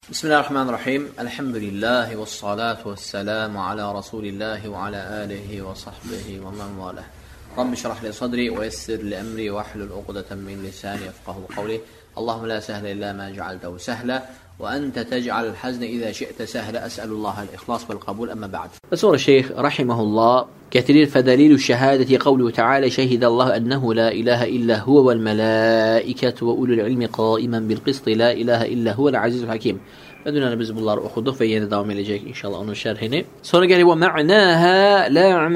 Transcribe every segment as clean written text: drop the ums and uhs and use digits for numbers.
Bismillahirrahmanirrahim. Elhamdülillahi ve salatu ve selamu ala Resulillahi ve ala alihi ve sahbihi ve men valah. Rabbi şrah li sadri ve yessir li emri ve ahlul uqdeten min lisani yefqahu qavli. Allahümme la sehle illa ma cealtehu sehla ve ente tec'alel hazne izâ şi'te sehle. Es'elullahal ihlas vel kabul emme ba'd. Ve sonra şeyh rahimahullah getirir fedelilu şehadeti kavluhu teala şehidallahu ennehu la ilahe illa huve vel melâiketu ve ulul ilmi qaimen bil qisti la ilahe illa huvel azizul hakim. Ve dünyanı biz bunları okuduk ve yeni devam edecek inşallah onun şerhini. Sonra geliyor ve ma'naha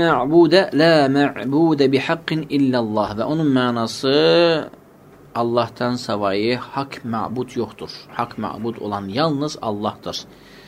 la ma'bude bihakkin illallah. Ve onun manası Allah'tan savayı hak ma'bud yoktur. Hak ma'bud olan yalnız Allah'tır.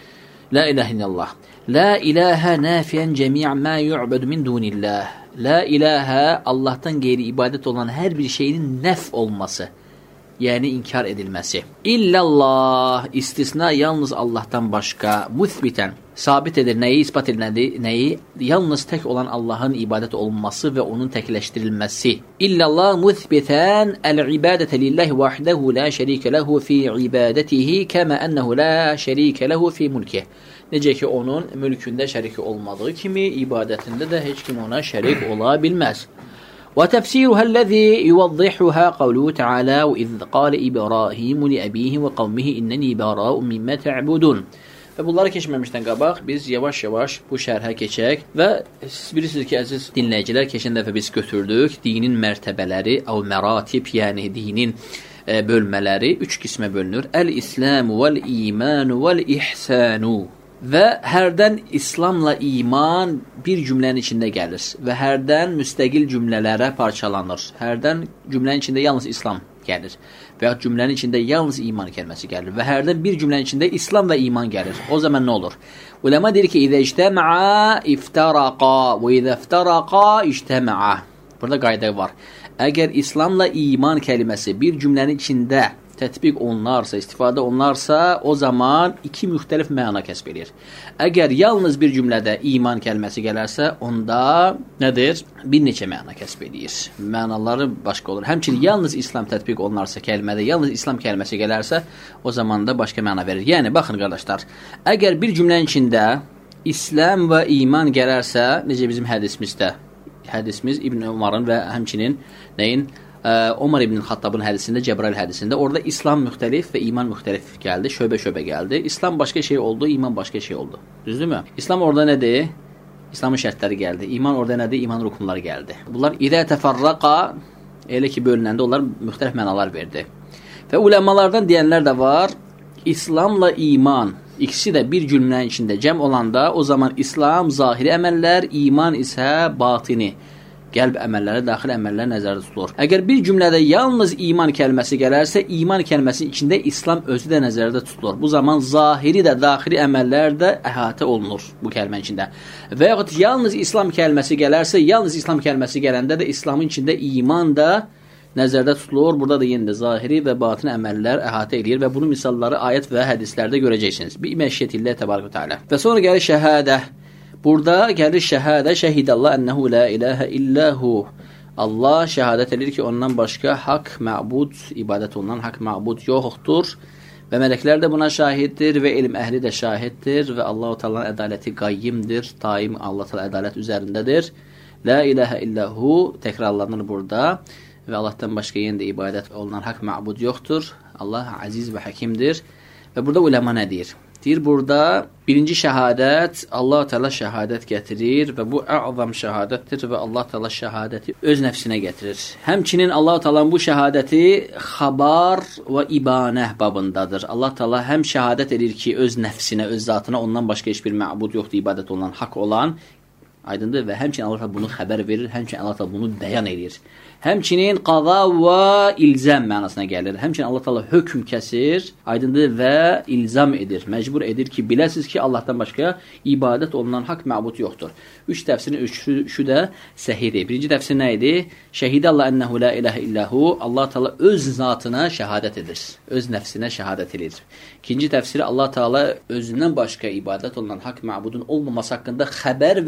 La ilahe illallah. La ilahe nafiyen cemi'an ma yu'bedu min dunillah. La ilahe Allah'tan gayri ibadet olan her bir şeyin nef olması. Yani inkar edilmesi. İllallah istisna yalnız Allah'tan başka müthbiten sabit eder. Neyi ispat edilir? Neyi? Yalnız tek olan Allah'ın ibadet olması ve onun tekleştirilmesi. İllallah müthbiten el-ibadete lillahi vahdehu la şerike lehu fi ibadetihi kema ennehu la şerike lehu fi mulkihi. Nece ki onun mülkünde şeriki olmadığı kimi ibadetinde de hiç kim ona şerik olabilmez. وتفسيرها الذي يوضحها قوله تعالى وإذ قال إبراهيم لأبيه وقومه إنني براء مما تعبدون. Ve bunları geçmemişten qabaq biz yavaş-yavaş bu şərhə keçək və siz bilirsiniz ki, əziz dinləyicilər, keçən dəfə biz götürdük dinin mərtəbələri, məratib, yəni dinin bölmələri 3 qismə bölünür. El-İslamu vəl-İmanu vəl-İhsanu. Və hərdən İslamla iman bir cümlənin içində gəlir və hərdən müstəqil cümlələrə parçalanır. Hərdən cümlənin içində yalnız İslam gəlir və ya cümlənin içində yalnız iman kəlməsi gəlir və hərdən bir cümlənin içində İslam və iman gəlir. O zaman nə olur? Ulema deyir ki, İzə ictəmə'a iftaraqa və izə iftaraqa ictəmə'a. Burada qayda var. Əgər İslamla iman kəlməsi bir cümlənin içində tətbiq olunarsa, istifadə olunarsa, o zaman iki müxtəlif məna kəsb edir. Əgər yalnız bir cümlədə iman kəlməsi gələrsə, onda nədir? Bir neçə məna kəsb edir. Mənaları başqa olur. Həmçinin yalnız İslam tətbiq olunarsa, kəlmədə yalnız İslam kəlməsi gələrsə, o zaman da başqa məna verir. Yəni, baxın qardaşlar, əgər bir cümlənin içində İslam və iman gələrsə, necə bizim hədismizdə, hədisimiz İbn Umarın və həmçinin nəyin? Omar ibn Xattabın hədisində, Cəbrail hədisində, orada İslam müxtəlif və iman müxtəlif gəldi, şöbə-şöbə gəldi. İslam başqa şey oldu, iman başqa şey oldu. Düzdürmü? İslam orada nədir? İslamın şərtləri gəldi. İman orada nədir? İman rukunları gəldi. Bunlar idə təfərraqa, elə ki bölünəndə onlar müxtəlif mənalar verdi. Və uləmalardan deyənlər də var, İslamla iman, ikisi də bir cümlənin içində cəm olanda, o zaman İslam zahiri əməllər, iman isə batini, qəlb əməlləri, daxil əməllər nəzərdə tutulur. Əgər bir cümlədə yalnız iman kəlməsi gələrsə, iman kəlməsinin içində İslam özü də nəzərdə tutulur. Bu zaman zahiri də, daxili əməllər də əhatə olunur bu kəlmənin içində. Və yaxud yalnız İslam kəlməsi gələrsə, yalnız İslam kəlməsi gələndə də İslamın içində iman da nəzərdə tutulur. Burada da yenə də zahiri və batin əməllər əhatə edir və bunun misalları ayət və hədislərdə görəcəksiniz. Bir məşiyyətillə təbarək və teala. Və sonra gəlir şəhadə. Burada gəlir şəhadə, şəhidallah ənəhu la ilahə illəhu. Allah şəhadət edir ki, ondan başqa haqq məbud, ibadət olunan haqq məbud yoxdur. Və mələklər də buna şahiddir və elm əhli də şahiddir və Allah-u Teala'nın ədaləti qayyimdir, daim Allah Teala ədalət üzərindədir. La ilahə illəhu təkrarlanır burada və Allahdan başqa yenə də ibadət olunan haqq məbud yoxdur. Allah əziz və həkimdir. Və burada uləma nə deyir? Deyir burada birinci şəhadət, Allah Teala şəhadət gətirir və bu əzam şəhadətdir və Allah Teala şəhadəti öz nəfsinə gətirir. Həmçinin Allah Teala'nın bu şəhadəti xabar və ibanə babındadır. Allah Teala həm şəhadət edir ki, öz nəfsinə, öz zatına ondan başqa heç bir məbud yoxdur, ibadət olunan, haqq olan, aydındır və həmçinin Allah Teala bunu xəbər verir, həmçinin Allah Teala bunu bəyan edir. Həmçinin qaza və ilzam mənasına gəlir. Həmçinin Allah Teala hökm kəsir, aydındır və ilzam edir, məcbur edir ki, biləsiniz ki, Allahdan başqa ibadət olunan haqq məbud yoxdur. 3 təfsirin üçü də səhihdir. Birinci təfsir nə idi? Şəhidallah ənəhu la ilahə illəhu. Allah Teala öz zatına şəhadət edir, öz nəfsinə şəhadət edir. İkinci təfsiri Allah Teala özündən başqa ibadət olunan haqq məbudun olmaması haqqında xəbər verir və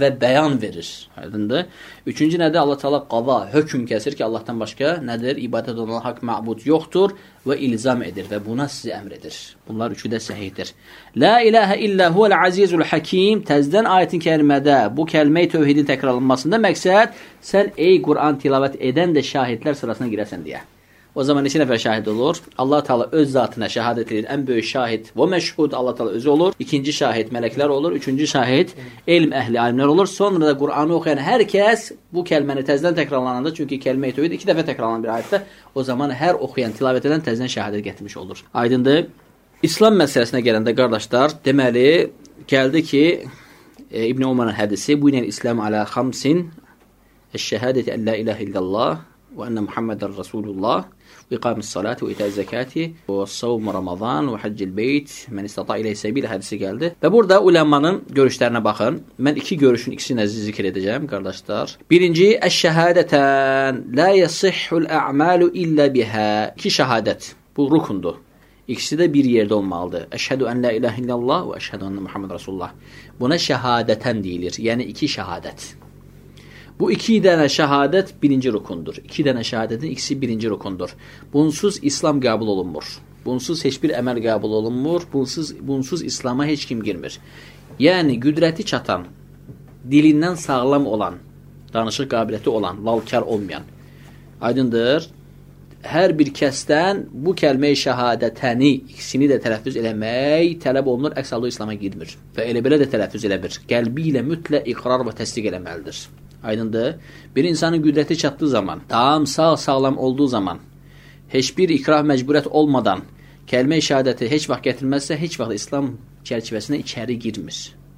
bizə bəyan verir. Aydındır? Üçüncü nədir? Allah Teala qava, hökm kəsir ki, Allahdan başqa nədir? İbadət olunan haqq məbud yoxdur və ilzam edir və buna sizi əmr edir. Bunlar üçü də səhihdir. La ilahə illə huvəl azizul hakim. Təzdən ayətin kərimədə bu kəlmə-i tövhidin təkrarlanmasında məqsəd sən ey Quran tilavət edən də şahidlər sırasına girəsən deyə. O zaman neçə nəfər şahid olur? Allah Teala öz zatına şəhadət edir. Ən böyük şahid və məşhud Allah Teala özü olur. İkinci şahid mələklər olur. Üçüncü şahid elm əhli, alimlər olur. Sonra da Qur'anı oxuyan hər kəs bu kəlməni təzdən təkrarlananda, çünki kəlmə-i tövhid 2 dəfə təkrarlanan bir ayətdə, o zaman hər oxuyan, tilavət edən təzdən şəhadət gətirmiş olur. Aydındır? İslam məsələsinə gələndə qardaşlar, deməli gəldi ki, İbn Umarın hədisi bu ilə İslam alə xamsin əş-şəhadəti ən la ilahə illallah və ənə Muhammedən Rasulullah və iqamis salati və itəz zəkati və savm Ramazan və haccil beyt mən istata ilə səbilə hədisi gəldi. Və burada uləmanın görüşlərinə baxın. Mən iki görüşün ikisini zikr edəcəm qardaşlar. Birinci, əş-şəhadətən la yasihhul a'malu illə bihə. İki şəhadət. Bu rukundur. İkisi də bir yerdə olmalıdır. Əşhədü ən la ilahə illallah və əşhədü ənə Muhammed Rasulullah. Buna şəhadətən deyilir. Yəni iki şəhadət. Bu iki dənə şəhadət birinci rukundur. İki dənə şəhadətin ikisi birinci rukundur. Bunsuz İslam qəbul olunmur. Bunsuz heç bir əməl qəbul olunmur. Bunsuz İslama heç kim girmir. Yəni, qüdrəti çatan, dilindən sağlam olan, danışıq qabiliyyəti olan, lalkar olmayan. Aydındır, hər bir kəsdən bu kəlmə-i şəhadətəni, ikisini də tələffüz eləmək tələb olunur, əks halda İslama girmir. Və elə belə də tələffüz eləmir. Qəlbi ilə mütləq iqrar və təsdiq eləməlidir. Aydındır. Bir insanın qüdrəti çatdığı zaman, tam sağlam olduğu zaman, heç bir ikrah məcburiyyət olmadan kəlmə-i şəhadəti heç vaxt gətirməzsə, heç vaxt İslam çərçivəsinə içəri girmir.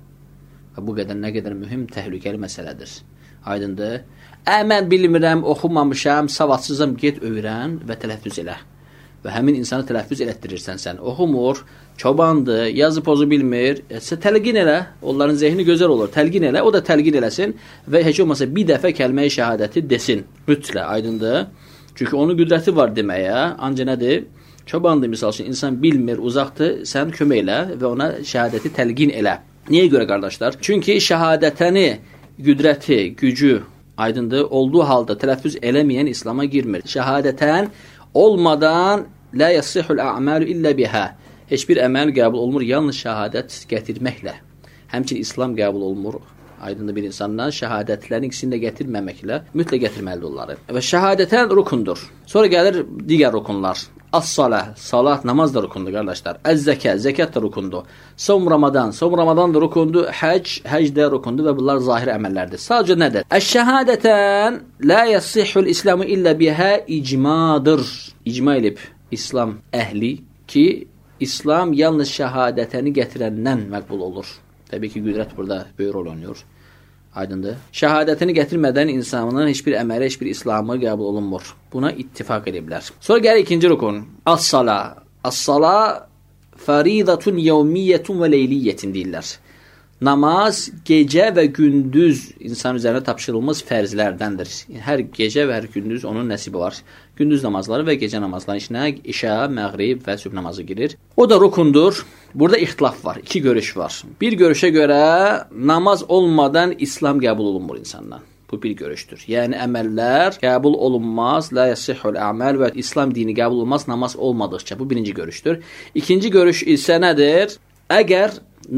Və bu qədər nə qədər mühüm, təhlükəli məsələdir. Aydındır. Mən bilmirəm, oxumamışam, savadsızam, get öyrən və tələffüz elə. Və həmin insanı tələffüz elətdirirsən sən. Oxumur, çobandır, yazı pozu bilmir. Təlqin elə, onların zehni gözəl olur. Təlqin elə, o da təlqin eləsin və heç olmasa bir dəfə kəlmə-i şəhadəti desin. Mütlə, aydındır. Çünki onun qüdrəti var deməyə. Ancaq nədir? Çobandır, misal üçün, insan bilmir, uzaqdır, sən kömək elə və ona şəhadəti təlqin elə. Niyə görə, qardaşlar? Çünki şəhadətəni, qüdrəti, gücü, aydındır, olduğu halda tələffüz eləməyən İslama girmir. Şəhadətən olmadan la yasihul a'malu illə bihə. Heç bir əməl qəbul olmur, yalnız şəhadət gətirməklə. Həmçinin İslam qəbul olmur. Aydındır bir insandan şəhadətlərin ikisini də gətirməməklə mütləq gətirməlidir onları. Və şəhadətən rukundur. Sonra gəlir digər rukunlar. As-salah, salat, namaz da rukundur qardaşlar. Az-zəkat, zəkat da rukundur. Savm Ramazan da rukundur. Həc də rukundur və bunlar zahir əməllərdir. Sadəcə nədir? Əş-şəhadətən la yasihhul islamu illə bihə icmadır. İcma edib İslam əhli ki, İslam yalnız şəhadətəni gətirəndən məqbul olur. Təbii ki, qüdrət burada böyük rol oynayır. Aydındır. Şəhadətini gətirmədən insanın heç bir əməli, heç bir İslamı qəbul olunmur. Buna ittifaq ediblər. Sonra gəlir ikinci rukun. As-sala. As-sala faridatun yevmiyyətun və leyliyyətin deyirlər. Namaz gecə və gündüz insan üzərinə tapşırılmış fərzlərdəndir. Hər gecə və hər gündüz onun nəsibi var. Gündüz namazları və gecə namazları içinə işə, məğrib və sübh namazı girir. O da rukundur. Burada ixtilaf var. İki görüş var. Bir görüşə görə namaz olmadan İslam qəbul olunmur insandan. Bu bir görüşdür. Yəni əməllər qəbul olunmaz, la yasihhul a'mal və İslam dini qəbul olmaz namaz olmadıqca. Bu birinci görüşdür. İkinci görüş isə nədir? Əgər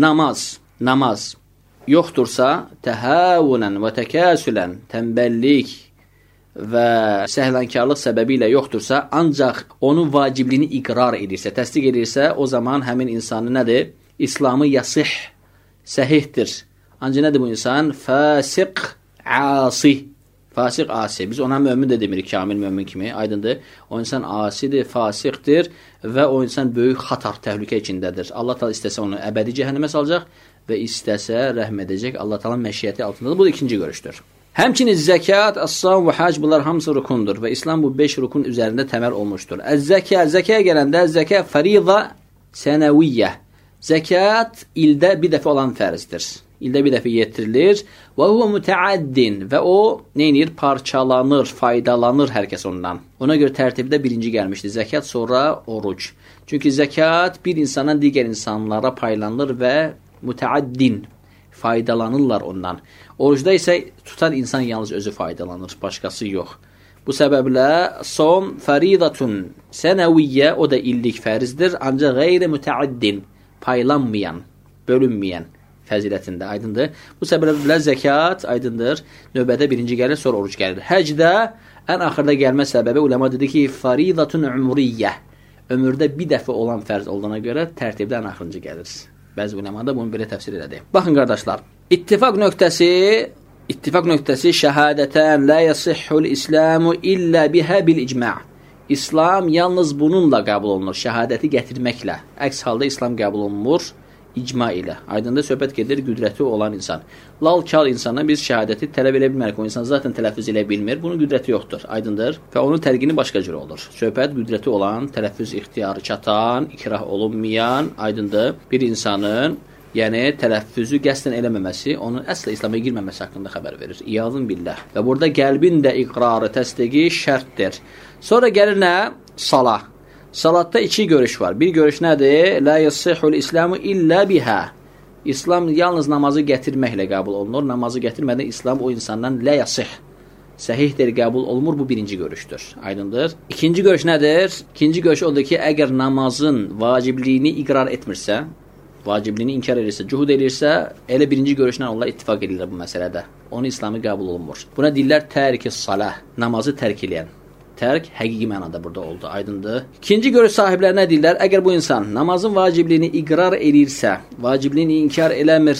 namaz yoxdursa, təhəvvünən və təkəsülən, tənbəllik və səhlənkarlıq səbəbi ilə yoxdursa, ancaq onun vacibliyini iqrar edirsə, təsdiq edirsə, o zaman həmin insanı nədir? İslamı yasih, səhihdir. Ancaq nədir bu insan? Fasiq, asi. Fasiq, asi. Biz ona mömin də demirik, kamil mömin kimi, aydındır. O insan asidir, fasiqdir və o insan böyük xatar, təhlükə içindədir. Allah Teala istəsə onu əbədi cəhənnəmə salacaq və istəsə rəhm edəcək. Allah Teala'nın məşiyyəti altındadır. Bu da ikinci görüşdür. Həmçinin zəkat, as-savm və hac bunlar hamısı rukundur və İslam bu 5 rukun üzərində təməl olmuşdur. Zəkaya gələndə zəkat fariza sənəviyyə. Zəkat ildə bir dəfə olan fərzdir. İldə bir dəfə yetirilir və huve mütəaddin və o neynir? Parçalanır, faydalanır hər kəs ondan. Ona görə tərtibdə birinci gəlmişdir. Zəkat, sonra oruc. Çünki zəkat bir insandan digər insanlara paylanır və mütəaddin. faydalanırlar ondan. Orucda isə tutan insan yalnız özü faydalanır, başqası yox. Bu səbəblə som faridatun sənəviyyə, o da illik fərizdir, ancaq qeyri mütəaddin, paylanmayan, bölünməyən fəzilətində, aydındır. Bu səbəblə zəkat, aydındır, növbədə birinci gəlir, sonra oruc gəlir. Həcdə ən axırda gəlmə səbəbi ulema dedi ki, faridatun umriyyə, ömürdə bir dəfə olan fərz olduğuna görə tərtibdə ən axırıncı gəlir. Bəzi ulemada bunu belə təfsir elədi. Baxın qardaşlar, ittifaq nöqtəsi şəhadətən la yasihhul İslamu illə bihə bil icma'. İslam yalnız bununla qəbul olunur, şəhadəti gətirməklə. Əks halda İslam qəbul olunmur icma ilə. Aydında söhbət gedir qüdrəti olan insan. Lal-kal insana biz şəhadəti tələb elə bilmərik. O insan zaten tələffüz elə bilmir. Bunun qüdrəti yoxdur. Aydındır. Və onun tərqini başqa cür olur. Söhbət qüdrəti olan, tələffüz ixtiyarı çatan, ikrah olunmayan, aydındır, bir insanın yəni tələffüzü qəsdən eləməməsi, onun əslə İslama girməməsi haqqında xəbər verir. İyazın billah. Və burada qəlbin də iqrarı, təsdiqi şərtdir. Sonra gəlir nə? Salah. Salatda iki görüş var. Bir görüş nədir? La yasihhul İslamu illə bihə. İslam yalnız namazı gətirməklə qəbul olunur. Namazı gətirmədən İslam o insandan la yasih. Səhihdir, qəbul olunmur. Bu birinci görüşdür. Aydındır. İkinci görüş nədir? İkinci görüş odur ki, əgər namazın vacibliyini iqrar etmirsə, vacibliyini inkar edirsə, cuhud edirsə, elə birinci görüşlə onlar ittifaq edirlər bu məsələdə. Onun İslamı qəbul olunmur. Buna deyirlər tərk-i salah, namazı tərk eləyən. Tərk həqiqi mənada burada oldu, aydındır. İkinci görüş sahibləri nə deyirlər? Əgər bu insan namazın vacibliyini iqrar edirsə, vacibliyini inkar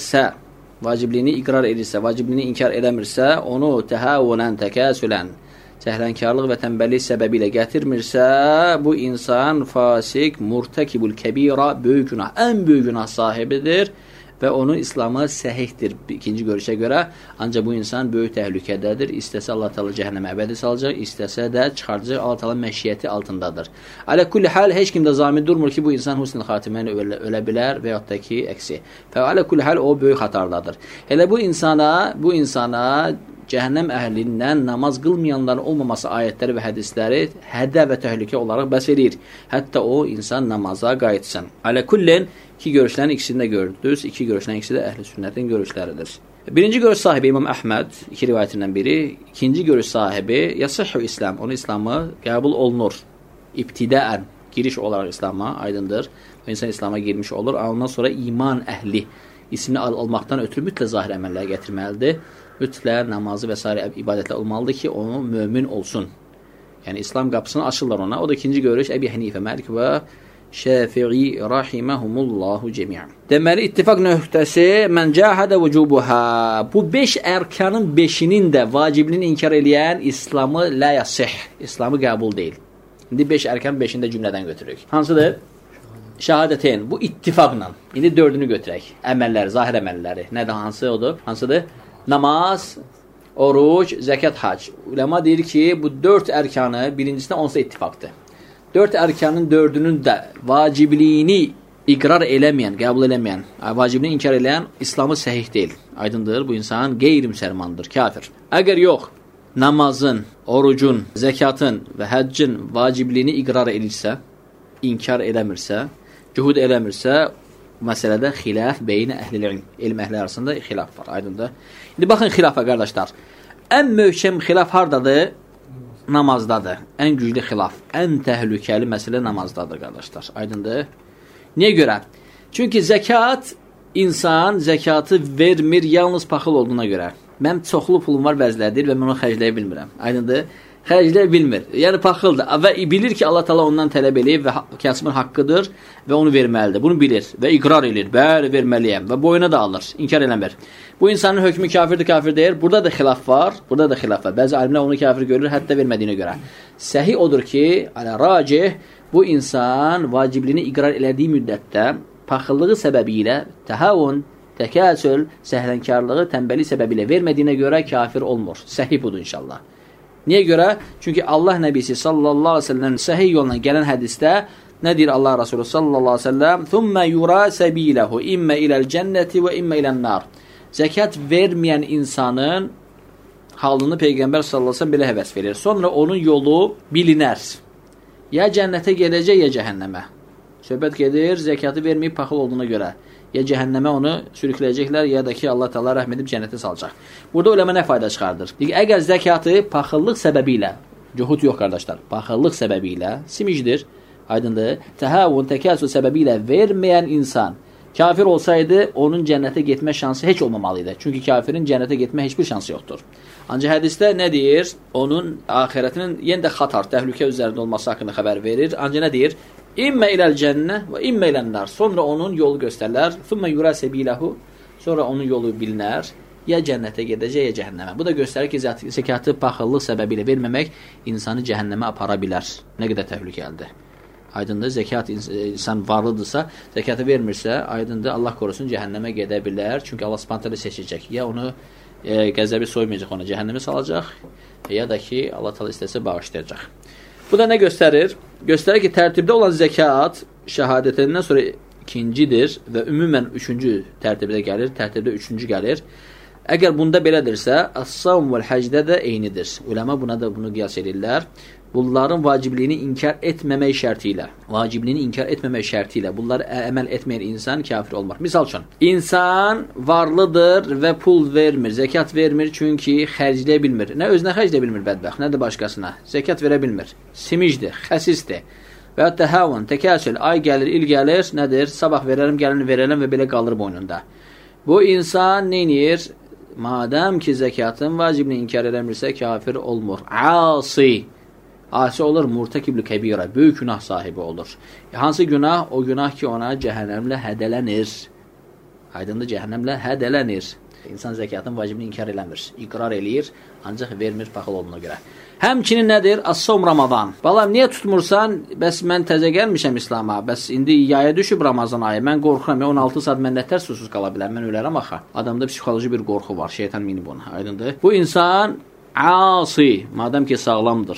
eləmirsə, onu təhəvvünən, təkəsülən, səhlənkarlıq və tənbəllik səbəbi ilə gətirmirsə, bu insan fasik, murtakibul kəbira, böyük günah, ən böyük günah sahibidir və onun İslamı səhihdir ikinci görüşə görə. Ancaq bu insan böyük təhlükədədir. İstəsə Allah Teala cəhənnəmə əbədi salacaq, istəsə də çıxardacaq, Allah Teala məşiyyəti altındadır. Alə kulli hal, heç kim də zamin durmur ki, bu insan husnul xatimə ilə ölə bilər və yaxud da ki, əksi. Və alə kulli hal, o böyük xətardadır. Elə bu insana cəhənnəm əhlindən namaz qılmayanların olmaması ayətləri və hədisləri hədə və təhlükə olaraq bəs edir. Hətta o insan namaza qayıtsın. Alə kullin, iki görüşlərin ikisini də gördünüz. İki görüşlərin ikisi də əhl-i sünnətin görüşləridir. Birinci görüş sahibi İmam Əhməd, iki rivayətindən biri. İkinci görüş sahibi yasihhu İslam, onun İslamı qəbul olunur. İbtidaən, giriş olaraq İslama, aydındır. O insan İslama girmiş olur. Ondan sonra iman əhli ismini almaqdan ötürü mütlə zahir əməlləri gətirməlidir. Mütlə namazı və s. ibadətlə olmalıdır ki, onu mömin olsun. Yəni, İslam qapısını açırlar ona. O da ikinci görüş Əbi Hənifə, Məlik və Şəfi'i rahiməhumullahu cəmiyyən. Deməli, ittifaq nöqtəsi mən cəhədə vücubuhə. Bu 5 ərkanın 5-inin də vaciblini inkar eləyən İslamı la yasih. İslamı qəbul deyil. İndi 5 ərkan 5-ini də cümlədən götürürük. Hansıdır? Şəhadətən. Bu ittifaqla. İndi 4-ünü götürək. Əməlləri, zahir əməlləri. Nədir? Hansı odur? Hansıdır? Namaz, oruc, zəkat, hac. Ulema deyir ki, bu 4 ərkanı birincisindən onsuz da ittifaqdır. 4 ərkanın 4-ünün də vacibliyini iqrar eləməyən, qəbul eləməyən, vacibliyini inkar eləyən İslamı səhih deyil. Aydındır, bu insan qeyri-müsəlmandır, kafir. Əgər yox, namazın, orucun, zəkatın və həccin vacibliyini iqrar edirsə, inkar eləmirsə, cuhud eləmirsə, məsələdə xilaf beynə əhl-i ilm, elm əhli arasında xilaf var, aydındır. İndi baxın xilafa, qardaşlar. Ən möhkəm xilaf hardadır? Namazdadır. Ən güclü xilaf, ən təhlükəli məsələ namazdadır, qardaşlar. Aydındır. Niyə görə? Çünki zəkat, insan zəkatı vermir yalnız paxıl olduğuna görə. Mənim çoxlu pulum var bəzilərdir və mən onu xərcləyə bilmirəm. Aydındır. Xərcləyə bilmir. Yəni paxıldır və bilir ki, Allah Teala ondan tələb eləyib və kəsbin haqqıdır və onu verməlidir. Bunu bilir və iqrar edir. Bəli, verməliyəm və boyuna da alır. İnkar eləmir. Bu insanın hökmü kafirdir, kafir deyir. Burada da xilaf var. Bəzi alimlər onu kafir görür, hətta vermədiyinə görə. Səhih odur ki, racih, bu insan vacibliyini iqrar elədiyi müddətdə paxıllığı səbəbi ilə təhəvvün, təkəsül, səhlənkarlığı, tənbəli səbəbi ilə vermədiyinə görə kafir olmur. Səhih budur inşallah. Niyə görə? Çünki Allah Nəbisi sallallahu aleyhi ve sellem səhih yolla gələn hədisdə nə deyir Allah Rasulü sallallahu aleyhi ve sellem? ثُمَّ يُرَى سَب۪يلَهُ اِمَّ اِلَى الْجَنَّةِ وَاِمَّ اِلَى النَّارِ. Zəkat verməyən insanın halını Peyğəmbər sallallahu aleyhi ve sellem belə həvəs verir. Sonra onun yolu bilinər. Ya cənnətə gedəcək, ya cəhənnəmə. Söhbət gedir, zəkatı verməyib paxıl olduğuna görə. Ya cəhənnəmə onu sürükləyəcəklər, ya da ki, Allah Teala rəhm edib cənnətə salacaq. Burada uləmə nə fayda çıxardır? Əgər zəkatı paxıllıq səbəbi ilə, cuhud yox qardaşlar, paxıllıq səbəbi ilə, simicdir, aydındır, təhavun, təkəssür səbəbi ilə verməyən insan kafir olsaydı, onun cənnətə getmə şansı heç olmamalıydı. Çünki kafirin cənnətə getmə heç bir şansı yoxdur. Ancaq hədisdə nə deyir? Onun axirətinin yenə də xatar, təhlükə üzərində olması haqqında xəbər verir. Ancaq nə deyir? İmmə iləl cənnə və immə ilənlər. Sonra onun yolu göstərilər. Thumma yura səbiləhu. Sonra onun yolu bilinər. Ya cənnətə gedəcək, ya cəhənnəmə. Bu da göstərir ki, zəkatı paxıllıq səbəbilə verməmək insanı cəhənnəmə apara bilər. Nə qədər təhlükəlidir. Aydındır, zəkat insan varlıdırsa, zəkatı vermirsə, aydındır, Allah korusun cəhənnəmə gedə bilər. Çünki Allah Subhanahu taala seçəcək. Ya onu qəzəbi soymayacaq, ona cəhənnəmə salacaq, ya da ki, Allah Teala istəsə bağışlayacaq. Bu da nə göstərir? Göstərir ki, tərtibdə olan zəkat şəhadətindən sonra ikincidir və ümumən üçüncü tərtibdə gəlir, tərtibdə üçüncü gəlir. Əgər bunda belədirsə, as-savm vəl həcdə də eynidir. Uləma buna da bunu qiyas edirlər. Bunların vacibliyini inkar etməmək şərti ilə, bunları əməl etməyən insan kafir olmaz. Misal üçün, insan varlıdır və pul vermir, zəkat vermir çünki xərcləyə bilmir. Nə özünə xərcləyə bilmir bədbəxt, nə də başqasına. Zəkat verə bilmir. Simicdir, xəsisdir. Və ya təhavun, təkəssül, ay gəlir, il gəlir, nədir? Sabah verərəm, gəlini verərəm və belə qalır boynunda. Bu insan neynir? Madəm ki, zəkatın vacibini inkar eləmirsə, kafir olmur. Asi olur, murtakibli kəbirə, böyük günah sahibi olur. Hansı günah? O günah ki, ona cəhənnəmlə hədələnir. Aydındır, cəhənnəmlə hədələnir. İnsan zəkatın vacibini inkar eləmir, iqrar eləyir, ancaq vermir paxıl olduğuna görə. Həmçinin nədir? As-sawm Ramazan. Balam, niyə tutmursan? Bəs mən təzə gəlmişəm İslama. Bəs indi yaya düşüb Ramazan ayı. Mən qorxuram. 16 saat mən nətər susuz qala bilər. Mən ölərəm axı. Adamda psixoloji bir qorxu var. Şeytan minib onu. Aydındır. Bu insan asi, madəm ki sağlamdır.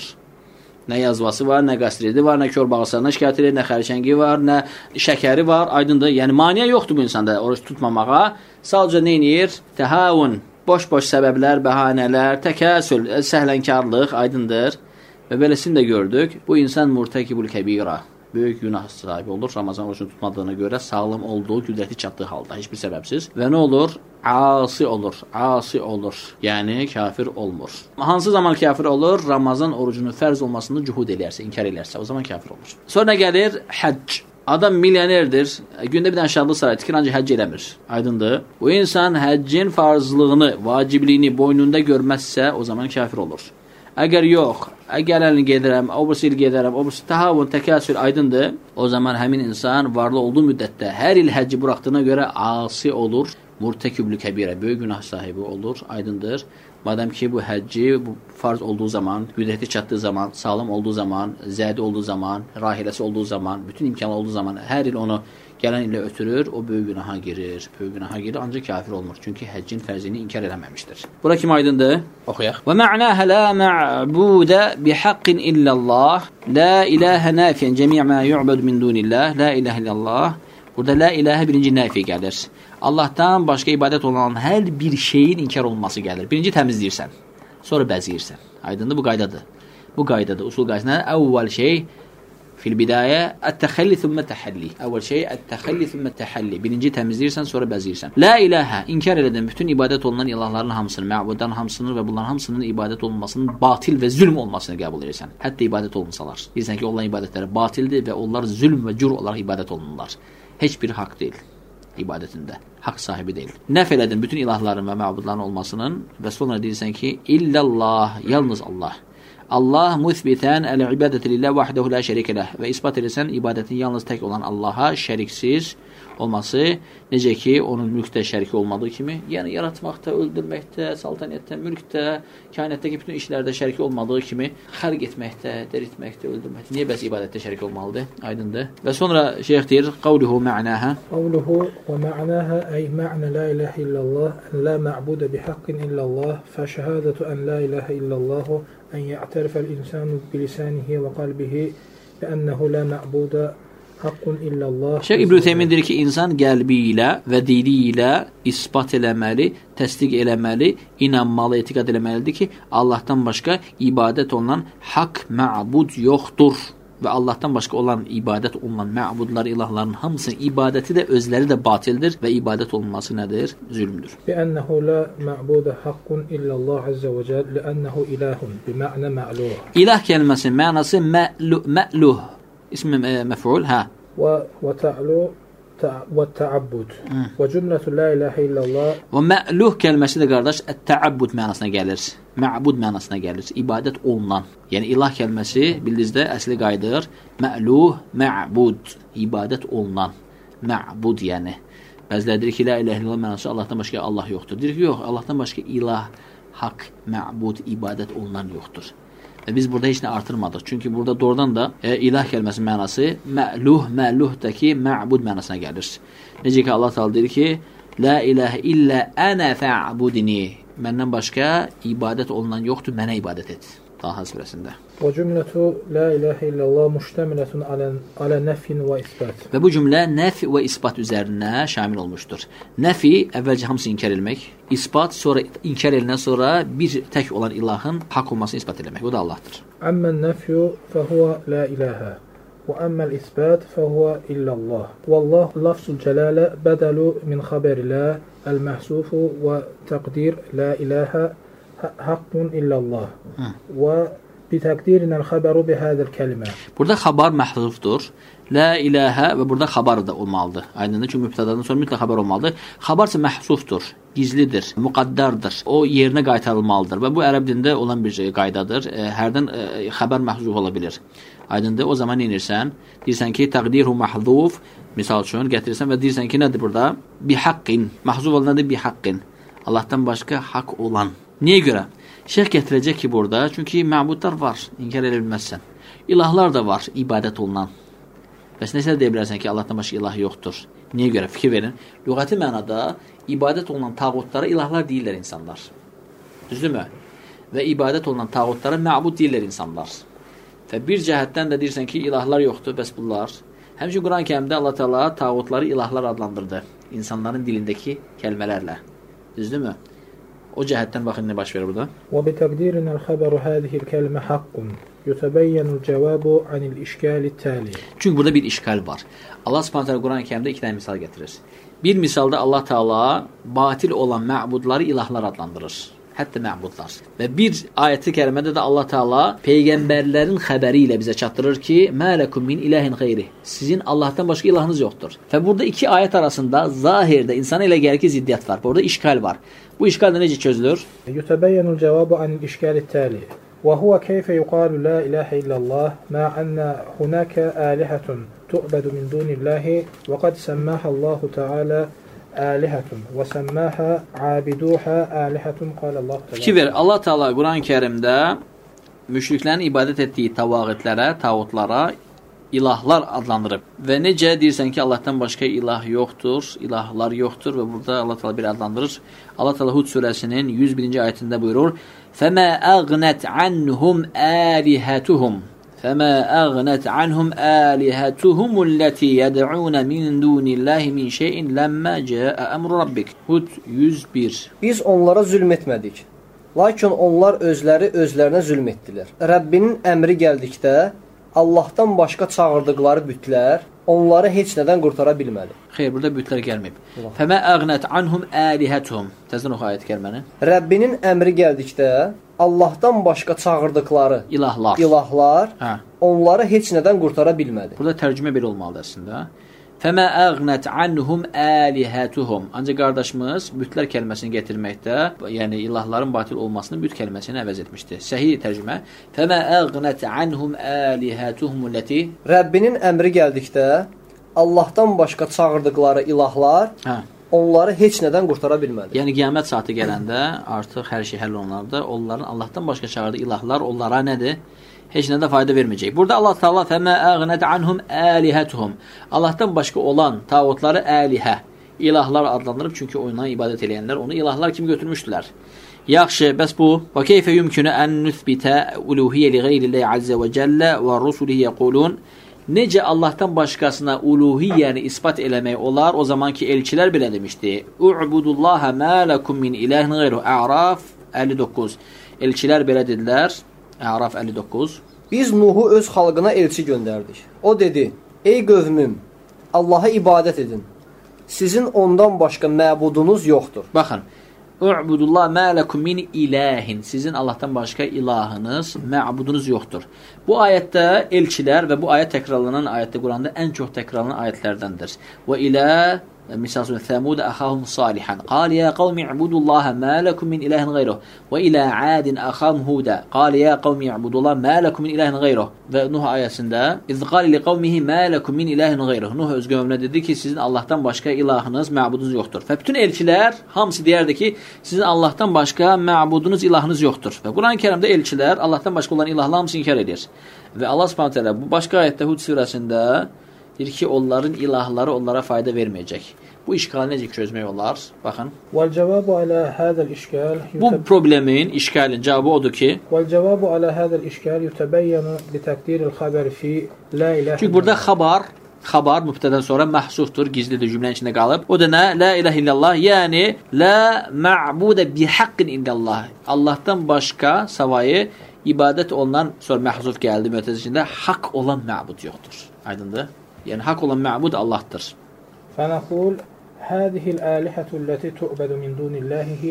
Nə yazvası var, nə qastriti var, nə kör bağırsağına şikayət edir, nə xərçəngi var, nə şəkəri var. Aydındır. Yəni maniyə yoxdur bu insanda oruç tutmamağa. Sadəcə nə edir? Təhavun, boş-boş səbəblər, bəhanələr, təkəssül, səhlənkarlıq, aydındır. Və beləsini də gördük. Bu insan murtakibul kəbira, böyük günah sahibi olur. Ramazan orucunu tutmadığına görə sağlam olduğu, qüdrəti çatdığı halda, heç bir səbəbsiz. Və nə olur? Asi olur. Yəni kafir olmur. Hansı zaman kafir olur? Ramazan orucunun fərz olmasını cuhud eləyərsə, inkar eləyərsə, o zaman kafir olur. Sonra gəlir həcc. Adam milyonerdir, gündə bir dənə şadlıq sarayı tikir, ancaq həcc eləmir. Aydındır. Bu insan həccin farzlığını, vacibliyini boynunda görməzsə, o zaman kafir olur. Əgər yox, gələni gedirəm, obrisi il gedirəm, obrisi təhavun, təkəssür, aydındır. O zaman həmin insan varlı olduğu müddətdə hər il həcci buraxdığına görə asi olur. Murteküblü kəbirə, böyük günah sahibi olur, aydındır. Madəm ki, bu həcci bu farz olduğu zaman, qüdrəti çatdığı zaman, sağlam olduğu zaman, zədi olduğu zaman, rahiləsi olduğu zaman, bütün imkanı olduğu zaman, hər il onu gələn ilə ötürür, o böyük günaha girir. Böyük günaha girir, ancaq kafir olmur. Çünki həccin fərzini inkar eləməmişdir. Bura kim aydındır? Oxuyaq. Və mə'nəha la mə'budə bihaqqin illallah, la iləhə nafiyən cəmi' mə yu'bəd min dunillah, la iləhə illallah. Burada la iləhə birinci nəfi gəlir. Allahdan başqa ibadət olan hər bir şeyin inkar olunması gəlir. Birinci təmizləyirsən, sonra bəziyirsən. Aydındır, bu qaydadır. Bu qaydadır, usul qaydasında əvvəl şey fil bidayə ət-təxəlli thumma təhəlli. Əvvəl şey ət-təxəlli thumma təhəlli. Birinci təmizləyirsən, sonra bəziyirsən. La iləhə, inkar edən bütün ibadət olunan ilahların hamısını, məbudların hamısını və bunların hamısının ibadət olunmasının batil və zülm olmasını qəbul edirsən. Hətta ibadət olunsalar. Bilirsən ki, onların ibadətləri batildir və onlar zülm və cür olaraq ibadət olunurlar. Heç bir haqq deyil ibadətində. Haqq sahibi deyil. Nəf elədin bütün ilahların və məbudların olmasının və sonra deyirsən ki, illallah, yalnız Allah. Allah müthbitən əl-ibadətə lillah vəhdəhu la şərikə ləh və isbat edirsən ibadətin yalnız tək olan Allaha şəriksiz olması, necə ki, onun mülkdə şəriki olmadığı kimi, yəni yaratmaqda, öldürməkdə, saltanətdə, mülkdə, kainətdəki bütün işlərdə şəriki olmadığı kimi, xərq etməkdə, dəritməkdə, öldürməkdə. Niyə bəs ibadətdə şərik olmalıdır? Aydındır. Və sonra şeyx deyir, qavluhu mə'nəha. Qavluhu və mə'nəha əy mə'nə la iləhə illallah, ən la mə'budə bihaqqin illallah, fəşəhədətü ən la iləhə illallahu, ən yə'tərifəl insanu bilisanihi və qalbihi və ənəhu la mə'budə Şeyh İbn Ütheymin deyir ki, insan qəlbi ilə və dili ilə isbat eləməli, təsdiq eləməli, inanmalı, etiqad eləməlidir ki, Allahdan başqa ibadət olunan haqq məbud yoxdur. və Allahdan başqa olan ibadət olunan məbudlar, ilahların hamısının ibadəti də özləri də batildir və ibadət olunması nədir? Zülmdür. Bi'annahu la ma'buda haqqun illa Allah azza ve celle li'annahu ilahun bima'na ma'luh. İlah keliməsinin mənası mə'luh. İsmi məf'ul, hə. Və ta'lu və ta'abbud. Və cümlətu la ilahe illallah. Və mə'luh kəlməsi də qardaş ət-ta'abbud mənasına gəlir. Mə'bud mənasına gəlir. İbadət olunan. Yəni ilah kəlməsi bildinizdə əsli qayıdır. Mə'luh, mə'bud. İbadət olunan. Mə'bud yəni. Bəziləri deyir ki, la ilahe illallah mənası Allahdan başqa Allah yoxdur. Deyir ki, yox, Allahdan başqa ilah, haqq, mə'bud, ibadət olunan yoxdur. Və biz burada heç nə artırmadıq. Çünki burada doğrudan da ilah kəlməsinin mənası mə'luhdəki mə'bud mənasına gəlir. Necə ki Allah Teala deyir ki, la ilahe illə ənə fa'budini. Məndən başqa ibadət olunan yoxdur, mənə ibadət et. Taha surəsində. Və cümlətu la ilahe illallah müştəmilətun alə nəfin və isbat. Və bu cümlə nəfi və isbat üzərinə şamil olmuşdur. Nəfi əvvəlcə hamısı inkar etmək, isbat sonra inkar ediləndən sonra bir tək olan ilahın haqq olmasını isbat etmək. O da Allahdır. Əmmən nəfyu fəhuvə la ilahə və əmməl isbat fəhuvə illallah. Vallah lafzul cəlalə bədəlu min xəbəri la əl-məhsufu və təqdir la ilahə haqqun illallah və bitəqdirinəl xəbəru bihədəl kəlimə. Burada xəbar məhdufdur. La ilahə və burada xəbar da olmalıdır. Aydındır ki, mübtədadan sonra mütləq xəbar olmalıdır. Xəbar isə məhsufdur, gizlidir, müqaddardır. O yerinə qaytarılmalıdır və bu ərəb dilində olan bir qaydadır. Hərdən xəbər məhzuf ola bilir. Aydındır, o zaman neyirsən? Deyirsən ki, təqdiru məhduf, misal üçün gətirirsən və deyirsən ki, nədir burada? Bihaqqin. Məhzuf olan nədir? Bihaqqin. Allahdan başqa haqq olan. Niyə görə? Şeyx gətirəcək ki, burada, çünki məbudlar var, inkar edə bilməzsən. İlahlar da var, ibadət olunan. Bəs nəsə deyə bilərsən ki, Allahdan başqa ilah yoxdur. Niyə görə? Fikir verin. Lüğəti mənada ibadət olunan tağutlara ilahlar deyirlər insanlar. Düzdürmü? Və ibadət olunan tağutlara məbud deyirlər insanlar. Və bir cəhətdən də deyirsən ki, ilahlar yoxdur, bəs bunlar. Həmçinin Quran-ı Kərimdə Allah Teala tağutları ilahlar adlandırdı. İnsanların dilindəki kəlmələrlə. Düzdürmü? O cəhətdən baxın nə baş verir burada. Və bitəqdirinəl xəbəru hədihil kəlimə haqqun yutəbəyyənul cəvabu anil işkəli təli. Çünki burada bir işgal var. Allah Subhanahu taala Quran-ı Kərimdə iki dənə misal gətirir. Bir misalda Allah Teala batil olan məbudları ilahlar adlandırır. Hətta məbudlar. Və bir ayəti kərimədə də Allah Teala peyğəmbərlərin xəbəri ilə bizə çatdırır ki, "Mələkum min ilahin xeyri." Sizin Allahdan başqa ilahınız yoxdur. Və burada iki ayət arasında zahirdə insana elə gəlir ki, ziddiyyət var. Burada işgal var. Bu işgal da necə çözülür? Yutəbəyyənul cəvabu anil işkəli təli. Və huvə keyfə yuqalu la ilahə illallah ma annə hunəkə əlihətun tu'bədu min dunillahi və qad səmməhə Allahu Teala əlihətun və səmməhə abiduhə əlihətun qalallahu Teala. Fikir ver, Allah Teala Quran-ı Kərimdə müşriklərin ibadət etdiyi tavağitlərə, tağutlara ilahlar adlandırıb. Və necə deyirsən ki, Allahdan başqa ilah yoxdur, ilahlar yoxdur və burada Allah Teala bir adlandırır. Allah Teala Hud surəsinin 101-ci ayətində buyurur: "Fəmə əğnət anhum əlihətuhum." Fəmə əğnət anhum əlihətuhumullati yəd'un min dunillahi min şeyin ləmmə cəə əmru rabbik. Hud 101. Biz onlara zülm etmədik. Lakin onlar özlərinə zülm etdilər. Rəbbinin əmri gəldikdə Allahdan başqa çağırdıqları bütlər onları heç nədən qurtara bilmədi. Xeyr, burada bütlər gəlməyib. Fəmə əğnət anhum əlihətuhum. Təzdən oxu ayət kəlməni. Rəbbinin əmri gəldikdə Allahdan başqa çağırdıqları ilahlar onları heç nədən qurtara bilmədi. Burada tərcümə belə olmalıdır əslində. Fəmə əğnət anhum əlihətuhum. Ancaq qardaşımız bütlər kəlməsini gətirməkdə, yəni ilahların batil olmasını büt kəlməsini əvəz etmişdir. Səhih tərcümə: Fəmə əğnət anhum əlihətuhumullati. Rəbbinin əmri gəldikdə Allahdan başqa çağırdıqları ilahlar onları heç nədən qurtara bilmədi. Yəni qiyamət saatı gələndə artıq hər şey həll olunardı. Onların Allahdan başqa çağırdığı ilahlar onlara nədir? Heç nədə fayda verməyəcək. Burada Allah Teala fəmə əğnət anhum əlihətuhum. Allahdan başqa olan tağutları əlihə, ilahlar adlandırıb, çünki ondan ibadət edənlər onu ilahlar kimi götürmüşdülər. Yaxşı, bəs bu və keyfə yumkinu an nusbita uluhiyyə li ghayrillahi azza və cəllə və rusulihi yəqulun. Necə Allahdan başqasına uluhiyyəni isbat eləmək olar? O zaman ki elçilər belə demişdi. U'budullaha ma lakum min ilahin ghayru. A'raf 59. Elçilər belə dedilər. A'raf 59. Biz Nuhu öz xalqına elçi göndərdik. O dedi: "Ey qövmüm, Allaha ibadət edin. Sizin ondan başqa məbudunuz yoxdur." Baxın. U'budullah ma lekum min ilahin. Sizin Allahdan başqa ilahınız, məbudunuz yoxdur. Bu ayətdə elçilər və bu ayət təkrarlanan ayətdə Quranda ən çox təkrarlanan ayətlərdəndir. Və ilə misal Səmud axahum salihan. Qal ya qavmi ibudullaha ma lekum min ilahin ghayruh. Və ilə Adin axahum Huda. Qal ya qavmi ibudullaha ma lekum min ilahin ghayruh. Və Nuh ayəsində iz qal li qavmihi ma lekum min ilahin ghayruh. Nuh öz qövmünə dedi ki, sizin Allahdan başqa ilahınız, məbudunuz yoxdur. Və bütün elçilər hamısı deyərdi ki, sizin Allahdan başqa məbudunuz, ilahınız yoxdur. Və Quran-Kərimdə elçilər Allahdan başqa olan ilahları hamısı inkar edir. Və Allah Subhanahu taala bu başqa ayətdə Hud surəsində deyir ki, onların ilahları onlara fayda verməyəcək. Bu işğalı necə çözmək olar? Baxın. وَالْجَوَابُ عَلَى هَذَا الْإِشْكَالِ Bu problemin, işgalin cavabı odur ki, وَالْجَوَابُ عَلى هَذَا الْإِشْكَالِ يُتَبَيَّنُ بِتَقْدِيرِ الْخَبَرِ فِي لَا إِلَهِ. Çünki burada xabar mübtədən sonra məhsufdur, gizlidir, cümlənin içində qalıb. O da nə? La ilahe illallah, yəni la ma'budə bihaqqin illallah. Allahdan başqa savayı ibadət olunan, sonra məhzuf gəldi müətəz içində, haqq olan məbud yoxdur. Aydındır? Yəni haqq olan məbud Allahdır. فَنَقُولُ هذه الآلهة التي تعبد من دون الله هي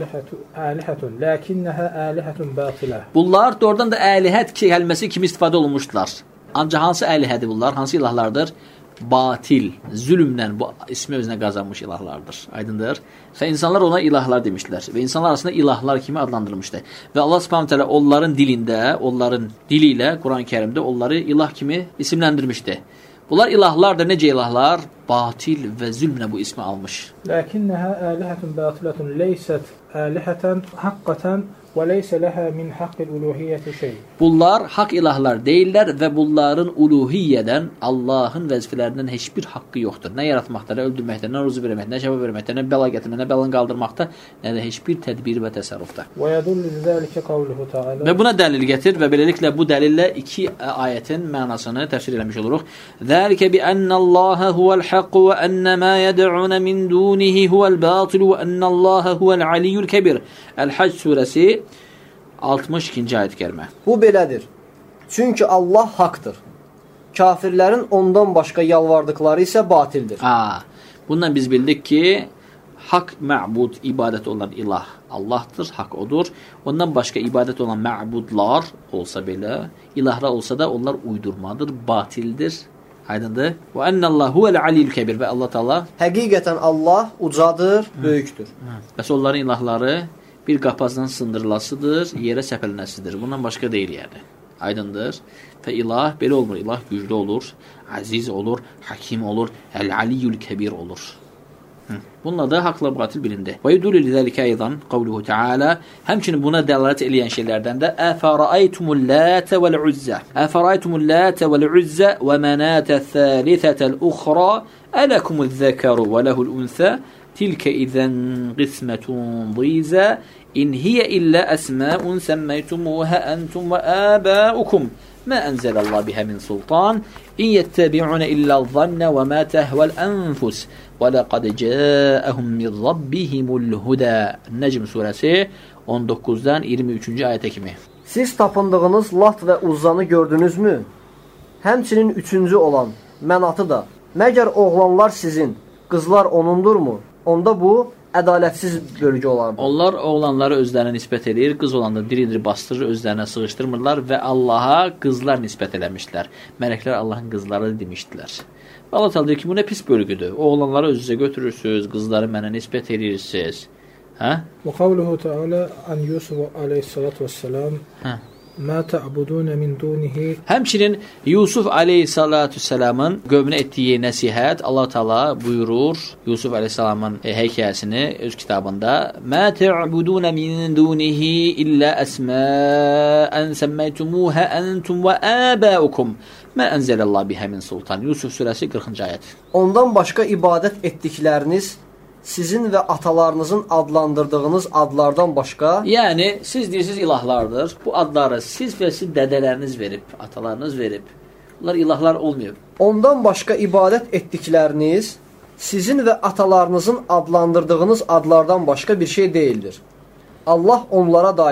الآلهة لكنها آلهة باطلة. Bunlar doğrudan da əlihət kəlməsi kimi istifadə olunmuşdular. Ancaq hansı əlihədir bunlar? Hansı ilahlardır? Batil, zülmlə bu ismi özünə qazanmış ilahlardır. Aydındır? Və insanlar ona ilahlar demişdilər. Və insanlar arasında ilahlar kimi adlandırılmışdı. Və Allah Subhanahu taala onların dilində, onların dili ilə Quran-Kərimdə onları ilah kimi isimləndirmişdi. Bunlar ilahlardır. Necə ilahlar? Batil və zülmlə bu ismi almış. لكنها آلهة باطلة ليست آلهة حقة وليس لها من حق الألوهية شيء. Bunlar haqq ilahlar deyirlər və bunların uluhiyyədən, Allahın vəzifələrindən heç bir haqqı yoxdur. Nə yaratmaqda, nə öldürməkdə, nə ruzu verməkdə, nə şəfa verməkdə, nə bəla gətirməkdə, nə bəlanı qaldırmaqda, nə də heç bir tədbir və təsərrüfdə. ويدل لذلك قوله تعالى. Və buna dəlil gətir və beləliklə bu dəlillə iki ayətin mənasını təfsir eləmiş oluruq. Zəlikə bi ənəllaha huvəl haqq və ənə mə yəd'un min dunihi huvəl batil və ənəllaha huvəl aliyyul kəbir. Əl-Hac surəsi 62-ci ayət kəlmə. Bu belədir. Çünki Allah haqdır. Kafirlərin ondan başqa yalvardıqları isə batildir. Bundan biz bildik ki, haqq məbud, ibadət olan ilah Allahdır, haqq odur. Ondan başqa ibadət olan məbudlar olsa belə, ilahlar olsa da onlar uydurmadır, batildir. Aydındır? Və ennəllahu huvel-aliyyul kəbir və Allah Taala həqiqətən Allah ucadır, böyükdür. Bəs onların ilahları bir qapazdan sındırılasıdır, yerə səpələnəsidir. Bundan başqa deyil yəni. Aydındır? Və ilah belə olmur. İlah güclü olur, aziz olur, hakim olur, el-aliyyul kəbir olur. Bununla da haqla batil bilindi. Və yudullu lizalikə aydan qavluhu Teala, həmçinin buna dəlalət eləyən şeylərdən də əfəraytumul lətə vəl-uzzə əfəraytumul lətə vəl-uzzə və mənətə thəlithətəl-uxra ələkumul zəkəru və ləhul-unsə tilkə izən qismətun ضیزə in hiyə illə əsməun səmməytumuhə əntum və əbəukum mə ənzəlallah bihə min sultan in yəttəbi'unə illəl-zannə və mə təhvəl-ənfus və ləqəd cəəhum min rabbihimul hudə. Nəcm surəsi 19-dan 23-cü ayətə kimi. Siz tapındığınız Lat və Uzzanı gördünüzmü? Həmçinin üçüncü olan Mənatı da. Məgər oğlanlar sizin, qızlar onundurmu? Onda bu ədalətsiz bölgü olardı. Onlar oğlanları özlərinə nisbət edir, qız olanda diridir, bastırır, özlərinə sığışdırmırlar və Allaha qızlar nisbət eləmişlər. Mələklər Allahın qızları demişdilər. Allah təala deyir ki, bu nə pis bölgüdür. Oğlanları özünüzə götürürsünüz, qızları mənə nisbət edirsiniz. Hə? Və qavluhu Teala an Yusuf aleyhissalatu vesselam mə tə'budunə min dunihi. Həmçinin Yusuf aleyhissalatu vesselamın qövmünə etdiyi nəsihət Allah Teala buyurur Yusuf aleyhissalamın hekayəsini öz kitabında mə tə'budunə min dunihi illə əsməən səmməytumuhə əntum və əbəukum mə ənzəlallah bihə min sultan. Yusuf surəsi 40-cı ayət. Ondan başqa ibadət etdikləriniz sizin və atalarınızın adlandırdığınız adlardan başqa, yəni siz deyirsiniz ilahlardır. Bu adları siz və sizin dədələriniz verib, atalarınız verib. Bunlar ilahlar olmuyor. Ondan başqa ibadət etdikləriniz sizin və atalarınızın adlandırdığınız adlardan başqa bir şey deyildir. Allah onlara dair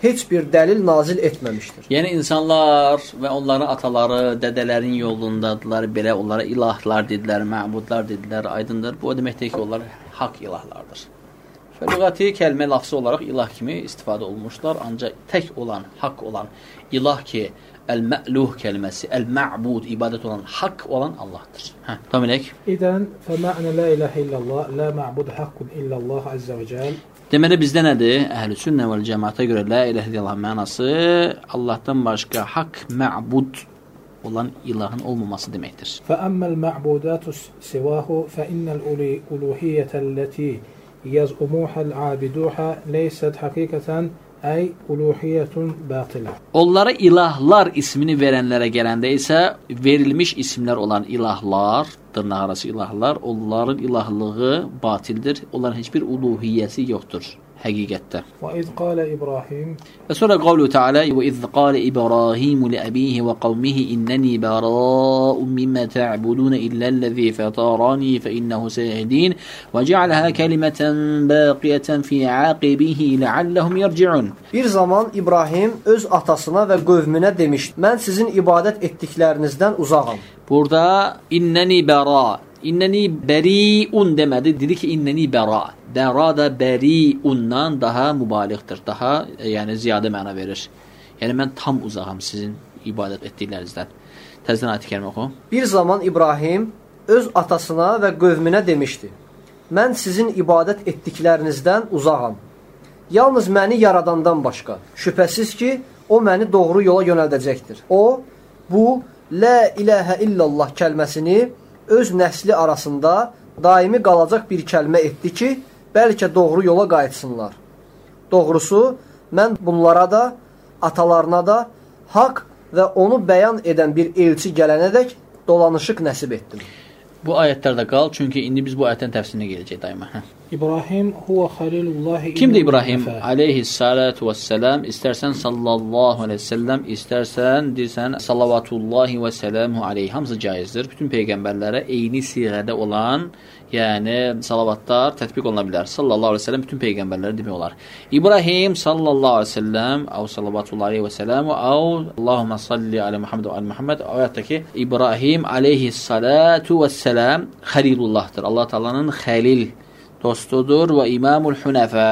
heç bir dəlil nazil etməmişdir. Yəni insanlar və onların ataları, dədələrin yolundadılar, belə onlara ilahlar dedilər, məbudlar dedilər, aydındır. Bu o deməkdir ki, onlar haqq ilahlardır. Lüğəti kəlmə lafzı olaraq ilah kimi istifadə olmuşlar, ancaq tək olan, haqq olan ilah ki, əl-mə'luh kəlməsi, əl-mə'bud, ibadət olan, haqq olan Allahdır. Tam elək. İdən, fəmə'nə la ilahə illallah, la mə'bud haqqun illallah əzzə və cəl. Deməli, bizdə nədir? Əhl-i sünnə və cəmaata görə la ilahə illallah mənası Allahdan başqa haqq, mə'bud olan ilahın olmaması deməkdir. Fəəmməl mə'budatu sivahu fəinnəl uluhiyyətəlləti yaz'umuhəl abiduhə leysət həqiqətən əy uluhiyyətun batılə. Onlara ilahlar ismini verənlərə gələndə isə verilmiş isimlər olan ilahlar, dırnaq arası ilahlar, onların ilahlığı batildir. Onların heç bir uluhiyyəsi yoxdur həqiqətdə. Və iz qalə İbrahim. Və sonra qavlu Teala və iz qalə İbrahim li əbihi və qavmihi innəni bəra'un mimmə tə'budun illəl-ləzi fətarani fə innəhu səyehdin və cəaləhə kəlimətən bəqiyyətən fi əqibihi ləalləhum yərci'un. Bir zaman İbrahim öz atasına və qövmünə demişdi, mən sizin ibadət etdiklərinizdən uzağam. Burada innəni bəra, innəni bəriun demədi, dedi ki innəni bəra. Bəra da bəriundan daha mübaliğdir, daha yəni ziyadə məna verir. Yəni mən tam uzağam sizin ibadət etdiklərinizdən. Təzdən ayət-i kərimə oxu. Bir zaman İbrahim öz atasına və qövmünə demişdi, mən sizin ibadət etdiklərinizdən uzağam. Yalnız məni yaradandan başqa. Şübhəsiz ki, o məni doğru yola yönəldəcəkdir. O, bu la ilahə illallah kəlməsini öz nəsli arasında daimi qalacaq bir kəlmə etdi ki, bəlkə doğru yola qayıtsınlar. Doğrusu, mən bunlara da, atalarına da haqq və onu bəyan edən bir elçi gələnədək dolanışıq nəsib etdim. Bu ayətlərdə qal, çünki indi biz bu ayətdən təfsirinə gələcək daima. İbrahim huwa xalilullahi. Kimdir İbrahim? Aleyhissalatu vesselam. İstərsən sallallahu aleyhi ve sellem, istərsən deyirsən salavatullahi və selamu aleyhi. Hamısı caizdir. Bütün peyğəmbərlərə eyni siğədə olan, yəni salavatlar tətbiq oluna bilər. Sallallahu aleyhi ve sellem bütün peyğəmbərlərə demək olar. İbrahim sallallahu aleyhi ve sellem, av salavatullahi və selamu, av Allahumma salli ala Muhammed və ala Muhammed. Ayətdəki İbrahim aleyhissalatu vesselam xalilullahdır. Allah Taala'nın xəlil dostudur və imamul hünəfə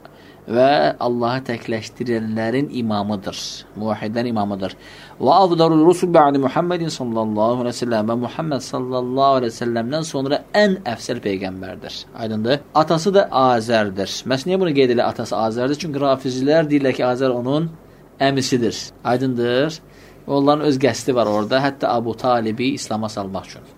və Allahı təkləşdirənlərin imamıdır. Muvahhidlərin imamıdır. Və afdalur rusul ba'de Muhammedin sallallahu aleyhi ve sellem və Muhammed sallallahu aleyhi ve sellemdən sonra ən əfsəl peyğəmbərdir. Aydındır. Atası da Azərdir. Məs niyə bunu qeyd edirlər atası Azərdir? Çünki rafizilər deyirlər ki, Azər onun əmisidir. Aydındır. Və onların öz qəsdi var orada. Hətta Abu Talibi İslama salmaq üçün.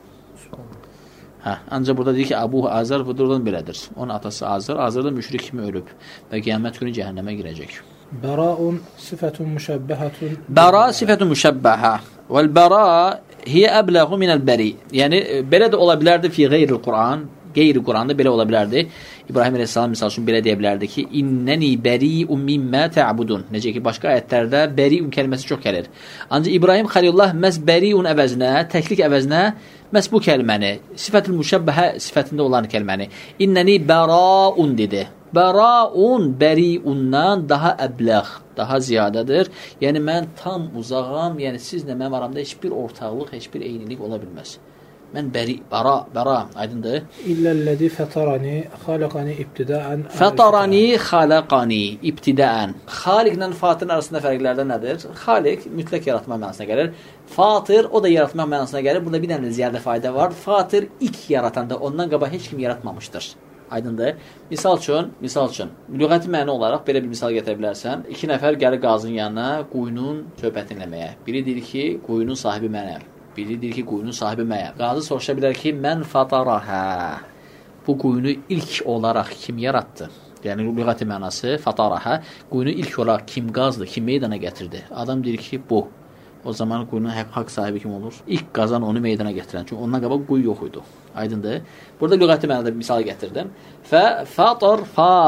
Ancaq burada deyir ki, Abu Azər buradan belədir. Onun atası Azər, Azər da müşrik kimi ölüb və qiyamət günü cəhənnəmə girəcək. Bəra'un sifətun müşəbbəhətun. Bəra sifətun müşəbbəhə vəl-bəra hiyə əbləğu minəl-bəri. Yəni, belə də ola bilərdi fi qeyril-Quran, qeyri-Quranda belə ola bilərdi. İbrahim əleyhissalam misal üçün belə deyə bilərdi ki, innəni bəriun mimmə tə'budun. Necə ki, başqa ayətlərdə bəriun kəlməsi çox gəlir. Ancaq İbrahim Xəlilullah məhz bəriun əvəzinə, təklik əvəzinə məhz bu kəlməni, sifətül müşəbbəhə sifətində olan kəlməni, innəni bəraun dedi. Bəraun, bəriundan daha əbləğ, daha ziyadədir. Yəni, mən tam uzağam, yəni sizlə mənim aramda heç bir ortaqlıq, heç bir eynilik ola bilməz. Mən bəra, aydındır. İlləl-ləzi fətarani, xaləqani ibtidəən. Fətarani, xaləqani ibtidəən. Xaliqlə fatir arasında fərqlərdən nədir? Xaliq mütləq yaratma mənasına gəlir. Fatir, o da yaratma mənasına gəlir. Burada bir dənə ziyadə fayda var. Fatir ilk yaratanda ondan qabaq heç kim yaratmamışdır. Aydındır. Misal üçün, lüğəti məna olaraq belə bir misal gətirə bilərsən. 2 nəfər gəlir qazının yanına quyunun söhbətini eləməyə. Biri deyir ki, quyunun sahibi mənəm. Biri deyir ki, quyunun sahibi məyəm. Qazı soruşa bilər ki, mən fatarahə. Bu quyunu ilk olaraq kim yarattı? Yəni, lüğəti mənası fatarahə. Quyunu ilk olaraq kim qazdı, kim meydana gətirdi? Adam deyir ki, bu. O zaman quyunun haqq sahibi kim olur? İlk qazan onu meydana gətirən. Çünki ondan qabaq quyu yox idi. Aydındır. Burada lüğəti mənada bir misal gətirdim. Fatir,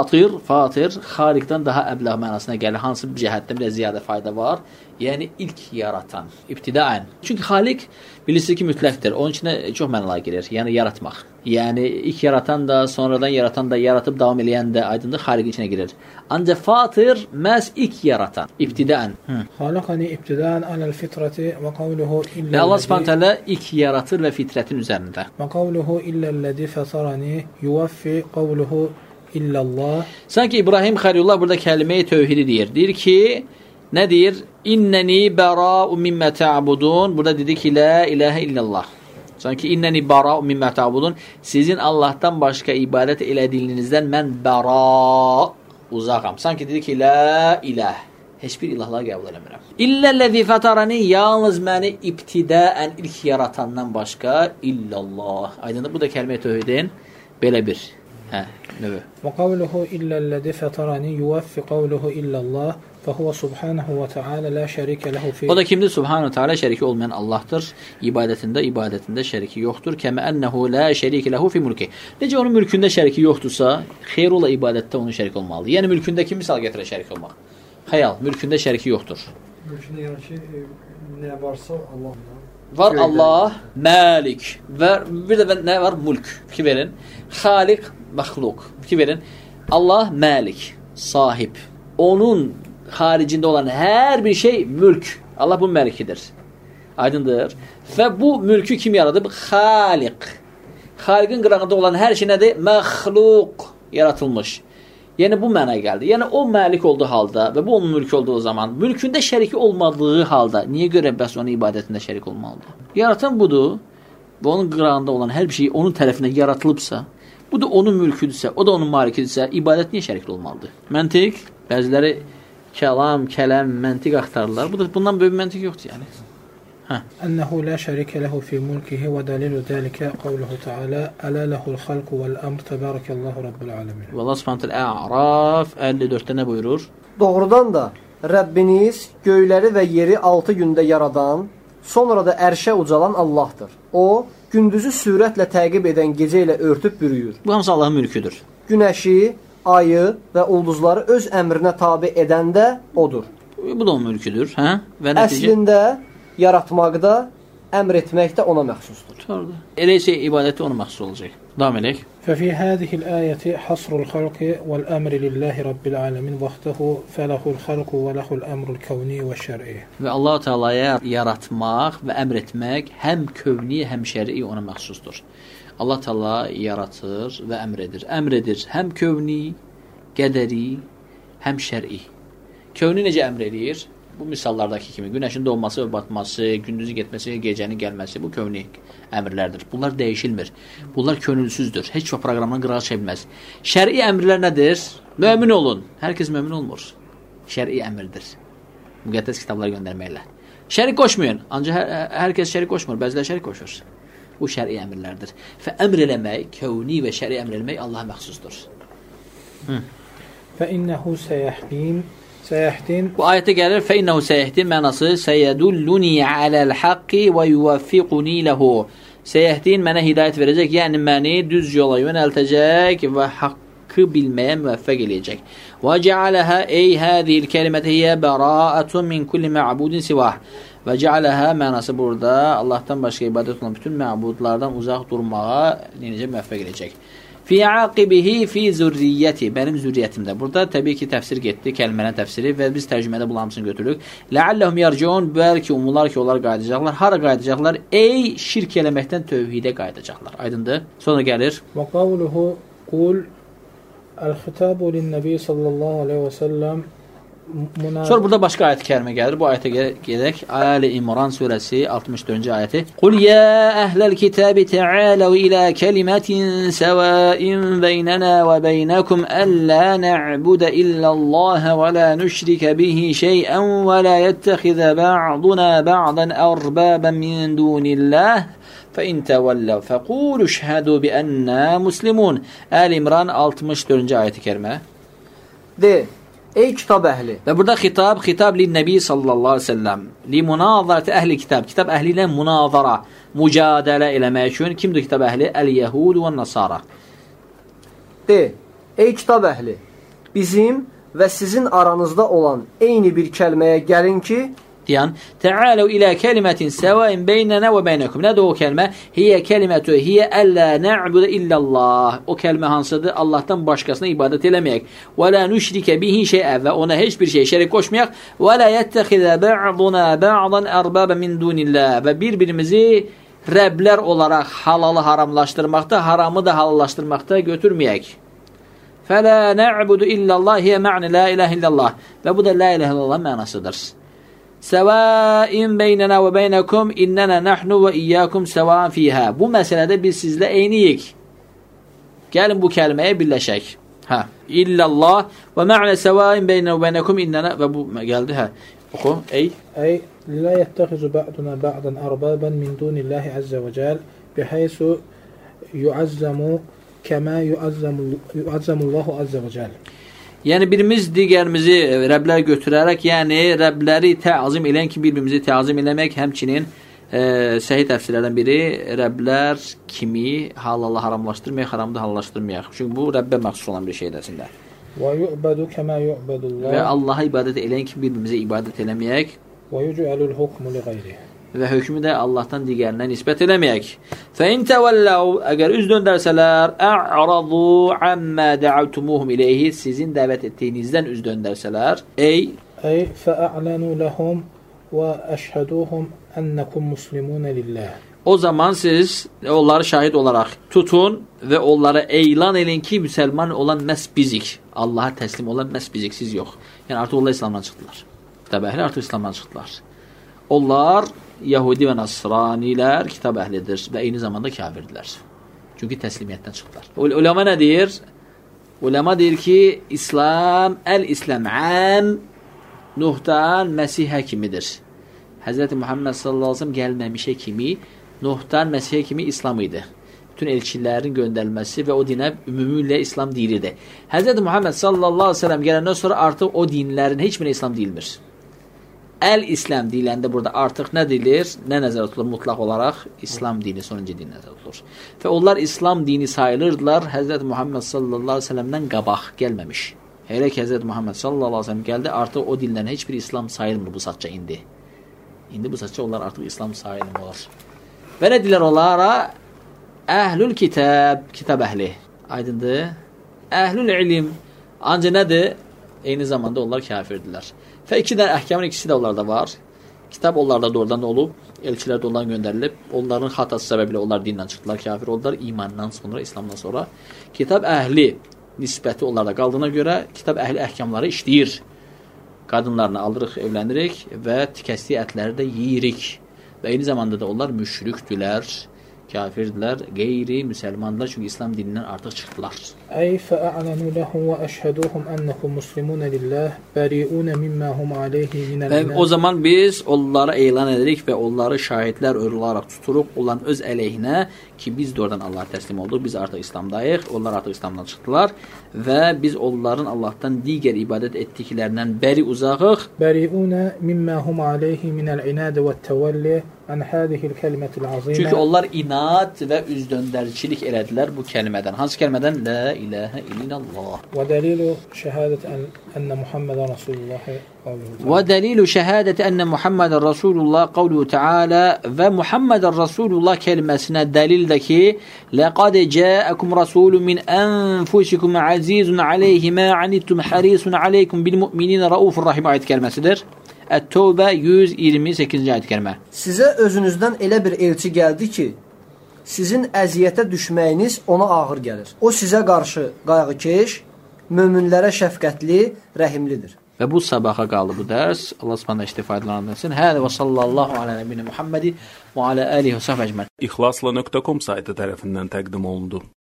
xaliqdən daha əbləğ mənasına gəlir. Hansı bir cəhətdə bir ziyadə fayda var? Yəni ilk yaratan, ibtidaən. Çünki xaliq bilirsiniz ki, mütləqdir. Onun içində çox mənalar girir. Yəni yaratmaq. Yəni ilk yaratan da, sonradan yaratan da, yaratıb davam eləyən də aydındır, xaliqin içinə girir. Ancaq fatir məhz ilk yaratan, ibtidaən. Xalaqani ibtidaən aləl fitrati və qavluhu Və Allah Subhanahu taala ilk yaratır və fitrətin üzərində. Və qavluhu illəl-ləzi fatarani yuvaffi qavluhu illallah. Sanki İbrahim Xəlilullah burada kəlmə-i tövhidi deyir. Deyir ki, nə deyir? İnnəni bəra'u mimmə ta'budun. Burada dedi ki, la ilahə illallah. Sanki innəni bəra'u mimmə ta'budun. Sizin Allahdan başqa ibadət elədiyinizdən mən bəra uzaqam. Sanki dedi ki, la ilah. Heç bir ilahlar qəbul eləmirəm. İlləl-ləzi fatarani, yalnız məni ibtidaən ilk yaratandan başqa illallah. Aydındır, bu da kəlmə-i tövhidin belə bir növü. Və qavluhu illəl-ləzi fatarani yuvaffi qavluhu illallah. فَهُوَ سُبْحَانَهُ وَتَعَالَى لَا شَرِيكَ لَهُ فِي. O da kimdir? Subhanahu Teala şəriki olmayan Allah'tır. İbadətində şəriki yoxdur. Kəmə ənəhu la şərikə lehu fi mulki. Necə onun mülkündə şəriki yoxdursa, xeyr ola ibadətdə onun şərik olmalıdır. Yəni mülkündə kim misal gətirə şərik olmaq? Xəyal, mülkündə şəriki yoxdur. Mülkündə yəni ki, nə varsa Allah var. Allah, Məlik və bir də nə var? Mulk. Fikir verin. Xaliq, məxluq. Fikir verin. Allah, Məlik, sahib. Onun haricində olan hər bir şey mülk. Allah bu məlikidir. Aydındır. Və bu mülkü kim yaradıb? Xaliq. Xaliqin qırağında olan hər şey nədir? Məxluq. Yaratılmış. Yəni bu mənaya gəldi. Yəni o məlik olduğu halda və bu onun mülkü olduğu zaman mülkündə şəriki olmadığı halda niyə görə bəs onun ibadətində şərik olmalıdır? Yaratan budur və onun qırağında olan hər bir şey onun tərəfindən yaratılıbsa, bu da onun mülküdürsə, o da onun malikidirsə, ibadət niyə şərikli olmalıdır? Məntiq, bəziləri kələm, məntiq axtarırlar. Bundan böyük məntiq yoxdur yəni. Ənəhu la şərikə lehu fi mulkihi və dalilu dəlikə qavluhu ta'ala ələ lehul xalqu vəl-əmr təbərəkəllahu rabbil aləmin. Və Allah Subhanahu taala A'raf 54-də nə buyurur? Doğrudan da Rəbbiniz göyləri və yeri 6 gündə yaradan, sonra da ərşə ucalan Allahdır. O, gündüzü sürətlə təqib edən gecə ilə örtüb bürüyür. Bu hamısı Allahın mülküdür. Günəşi, ayı və ulduzları öz əmrinə tabi edən də odur. Bu da onun mülküdür. Və əslində yaratmaqda, əmr etməkdə ona məxsusdur. Elə isə ibadəti ona məxsus olacaq. Davam edək. ففي هذه الآية حصر الخلق والأمر لله رب العالمين وحده فله الخلق وله الأمر الكوني والشرعي. Və Allah Taala'ya yaratmaq və əmr etmək həm kövni, həm şərii ona məxsusdur. Allah Taala yaratır və əmr edir. Əmr edir həm kövni, qədəri, həm şərii. Kövni necə əmr edir? Bu misallardakı kimi günəşin doğması və batması, gündüzün getməsi, gecənin gəlməsi bu kövni əmrlərdir. Bunlar dəyişilmir. Bunlar könülsüzdür. Heç vaxt proqramdan qırağa çəkilməz. Şərii əmrlər nədir? Mömin olun. Hər kəs mömin olmur. Şərii əmrdir. Müqəddəs kitablar göndərməklə. Şərik qoşmayın. Ancaq hər kəs şərik qoşmur. Bəzilər şərik qoşur. Bu şərii əmrlərdir. Və əmr eləmək, kövni və şərii əmr eləmək Allaha məxsusdur. فإنه سيهدين. Bu ayətə gəlir فإنه سيهدين mənası سيدلني على الحق ويوفقني له. Seyhdin mənə hidayət verəcək, yəni məni düz yola yönəltəcək və haqqı bilməyə müvəffəq eləyəcək. Və cəaləha ey hədil kəlimət hiyə bəra'ətun min kulli mə'budin sivah. Və cəaləha mənası burada Allahdan başqa ibadət olan bütün mə'budlardan uzaq durmağa necə müvəffəq eləyəcək. Fi aqibihi fi zürriyyəti, mənim zürriyyətimdə. Burada təbii ki, təfsir getdi, kəlmənin təfsiri və biz tərcümədə bu hamısını götürürük. Ləalləhum yarciun, bəlkə umurlar ki, onlar qayıdacaqlar. Hara qayıdacaqlar? Ey şirk eləməkdən tövhidə qayıdacaqlar. Aydındır? Sonra gəlir. Və qavluhu qul əl-xitabu lin-nəbi sallallahu aleyhi və səlləm. Sonra burada başqa ayət-i kərimə gəlir. Bu ayətə gedək. Ali İmran surəsi 64-cü ayəti. Qul ya əhləl kitabi ta'alu ilə kəlimətin səvain beynənə və beynəkum əllə nə'budə illəlləh və lə nüşrikə bihi şeyən və lə yəttəxizə ba'duna ba'dan ərbəbən min dunilləh فَاِنْ تَوَلَّوْ فَقُولُ شْهَدُوا بِأَنَّا مُسْلِمُونَ. Ali İmran 64-cü ayət-i kərimə. De, Ey kitab əhli. Və burada xitab lin-Nəbi sallallahu əleyhi və səlləm. Li munazarati əhli kitab. Kitab əhli ilə munazara, mücadilə eləmək üçün kimdir kitab əhli? Əl-Yəhud və Nasara. Ey kitab əhli. Bizim və sizin aranızda olan eyni bir kəlməyə gəlin ki, deyən, Təaləv ilə kəlimətin səvain beynənə və beynəkum. Nədir o kəlmə? Hiyə kəlimətü, hiyə əllə nə'budə illallah. O kəlmə hansıdır? Allahdan başqasına ibadət eləməyək. Və lə nüşrikə bihi şeyə və ona heç bir şey şərik qoşmayaq. Və lə yəttəxidə bə'duna bə'dan ərbabə min dunillah. Və bir-birimizi Rəblər olaraq halalı haramlaşdırmaqda, haramı da halallaşdırmaqda götürməyək. Fələ nə'budu illallah hiyə mə'ni la ilahe illallah. Və bu da la ilahe illallah mənasıdır. Səvain beynənə və beynəkum innənə nəhnu və iyyəkum səvain fiyhə. Bu məsələdə biz sizlə eyniyik. Gəlin bu kəlməyə birləşək. İllallah və mə'nə səvain beynənə və beynəkum innənə və bu gəldi. Oxu. Ey la yəttəxizu bə'duna bə'dan ərbabən min dunillahi əzzə və cəl bihaysu yu'azzamu kəmə yu'azzamullahu əzzə və cəl. Yəni birimiz digərimizi Rəblər götürərək, yəni Rəbləri təzim eləyən ki, bir-birimizi təzim eləmək, həmçinin səhih təfsirlərdən biri Rəblər kimi halalı haramlaşdırmayaq, haramı da halallaşdırmayaq. Çünki bu Rəbbə məxsus olan bir şeydir əslində. Və yu'badu kəmə yu'badullah. Və Allaha ibadət eləyən ki, bir-birimizə ibadət eləməyək. Və yuc'alul hukmu li ghayrihi. Və hökmü də Allahdan digərinə nisbət eləməyək. Fəin təvəlləv, əgər üz döndərsələr, ə'radu əmmə də'avtumuhum iləyhi, sizin dəvət etdiyinizdən üz döndərsələr, fə'a'lənu ləhum və əşhəduhum ənəkum muslimunə lillah. O zaman siz onları şahid olaraq tutun və onlara elan edin ki, müsəlman olan məhz bizik. Allaha təslim olan məhz bizik, siz yox. Yəni artıq onlar İslamdan çıxdılar. Təbəəhli artıq İslamdan çıxdılar. Onlar Yahudi və Nasranilər kitab əhlidir və eyni zamanda kafirdirlər. Çünki təslimiyyətdən çıxdılar. Ulema nə deyir? Ulema deyir ki, İslam, əl-İslam əm Nuhdan Məsihə kimidir. Həzrəti Muhammed sallallahu aleyhi ve sellem gəlməmişə kimi, Nuhdan Məsihə kimi İslam idi. Bütün elçilərin göndərilməsi və o dinə ümumilə İslam deyilirdi. Həzrəti Muhammed sallallahu aleyhi ve sellem gələndən sonra artıq o dinlərin heç birine İslam deyilmir. Əl-İslam deyiləndə burada artıq nə deyilir? Nə nəzərdə tutulur? Mutlaq olaraq İslam dini, sonuncu din nəzərdə tutulur. Və onlar İslam dini sayılırdılar Həzrəti Muhammed sallallahu aleyhi ve sellemdən qabaq gəlməmiş. Elə ki, Həzrəti Muhammed sallallahu aleyhi ve sellem gəldi, artıq o dinlərin heç bir İslam sayılmır bu saatca indi. İndi bu saatca onlar artıq İslam sayılmır. Və nə deyirlər onlara? Əhlül kitab, kitab əhli. Aydındır? Əhlül ilim. Ancaq nədir? Eyni zamanda onlar kafirdirlər. Və iki dənə əhkamın ikisi də onlarda var. Kitab onlarda doğrudan olub, elçilər də ondan göndərilib. Onların xatası səbəbilə onlar dindən çıxdılar, kafir oldular. İmandan sonra, İslamdan sonra. Kitab əhli nisbəti onlarda qaldığına görə kitab əhli əhkamları işləyir. Qadınlarını alırıq, evlənirik və tikəsdiyi ətləri də yeyirik. Və eyni zamanda da onlar müşrikdülər, kafirdirlər, qeyri müsəlmanlar, çünki İslam dinindən artıq çıxdılar. Fə'a'lənu ləhum və əşhəduhum ənəkum muslimunə lillah bəriunə mimmə hum aleyhi minəl. O zaman biz onlara elan edirik və onları şahidlər olaraq tuturuq, onların öz əleyhinə ki, biz də oradan Allaha təslim olduq, biz artıq İslamdayıq, onlar artıq İslamdan çıxdılar və biz onların Allahdan digər ibadət etdiklərindən bəri uzaqıq. Bəriunə mimmə hum aleyhi minəl inadə və təvəlli ən hədihil kəlmətil azimə. Çünki onlar inad və üzdöndəricilik elədilər bu kəlmədən. Hansı kəlmədən? La ilahə illallah. Və dəlilu şəhadət ənə Muhammedən Rasulullah. Və dəlilu şəhadət ənə Muhammedən Rasulullah qavluhu Teala və Muhammedən Rasulullah kəlməsinə dəlildə ki, لَقَدْ جَاءَكُمْ رَسُولٌ مِنْ أَنْفُسِكُمْ عَزِيزٌ عَلَيْهِ مَا عَنِتُّمْ حَرِيصٌ عَلَيْكُمْ بِالْمُؤْمِنِينَ رَؤُوفٌ رَحِيمٌ ayət kəlməsidir. Ət-Tövbə 128-ci ayət kəlmə. Sizə özünüzdən elə bir elçi gəldi ki, sizin əziyyətə düşməyiniz ona ağır gəlir. O sizə qarşı qayğıkeş, möminlərə şəfqətli, rəhimlidir. Və bu sabaha qaldı bu dərs. Allah subhanahu istifadələrini Hədə və sallallahu alə nəbinə Muhammedi və alə alihi və səhvə əcmər. İxlasla.com saytı tərəfindən təqdim olundu.